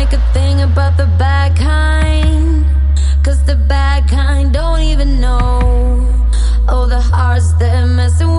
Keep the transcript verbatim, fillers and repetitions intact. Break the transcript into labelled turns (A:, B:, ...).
A: make a thing about the bad kind, cause the bad kind don't even know. Oh, the hearts they're messing with